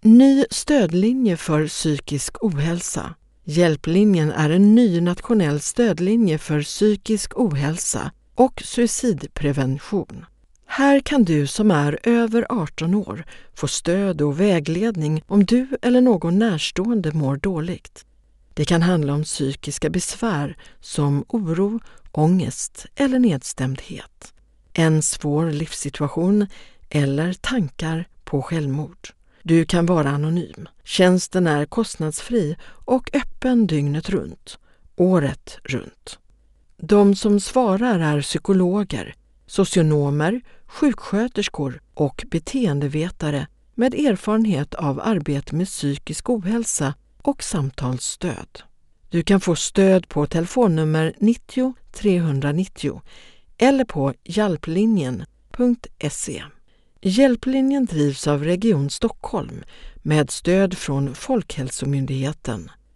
Ny stödlinje för psykisk ohälsa. Hjälplinjen är en ny nationell stödlinje för psykisk ohälsa och suicidprevention. Här kan du som är över 18 år få stöd och vägledning om du eller någon närstående mår dåligt. Det kan handla om psykiska besvär som oro, ångest eller nedstämdhet, en svår livssituation eller tankar på självmord. Du kan vara anonym. Tjänsten är kostnadsfri och öppen dygnet runt, året runt. De som svarar är psykologer, socionomer, sjuksköterskor och beteendevetare med erfarenhet av arbete med psykisk ohälsa och samtalsstöd. Du kan få stöd på telefonnummer 90 390 eller på hjälplinjen.se. Hjälplinjen drivs av Region Stockholm med stöd från Folkhälsomyndigheten.